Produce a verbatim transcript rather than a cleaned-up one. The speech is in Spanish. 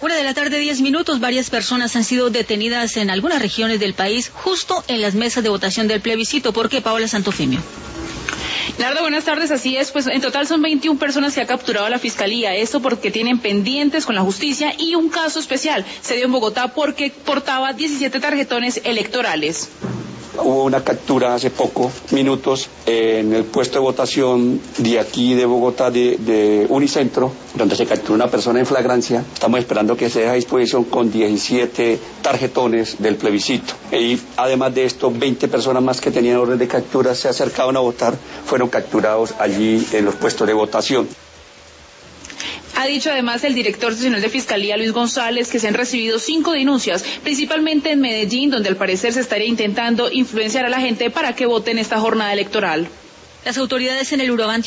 Una de la tarde, diez minutos, varias personas han sido detenidas en algunas regiones del país, justo en las mesas de votación del plebiscito. ¿Por qué, Paola Santofimio? Nardo, buenas tardes, así es, pues en total son veintiuna personas que ha capturado la Fiscalía, esto porque tienen pendientes con la justicia, y un caso especial se dio en Bogotá porque portaba diecisiete tarjetones electorales. Hubo una captura hace pocos minutos en el puesto de votación de aquí de Bogotá, de, de Unicentro, donde se capturó una persona en flagrancia. Estamos esperando que se deje a disposición con diecisiete tarjetones del plebiscito. Y además de esto, veinte personas más que tenían orden de captura se acercaban a votar, fueron capturados allí en los puestos de votación. Ha dicho además el director seccional de Fiscalía, Luis González, que se han recibido cinco denuncias, principalmente en Medellín, donde al parecer se estaría intentando influenciar a la gente para que vote en esta jornada electoral. Las autoridades en el Urabá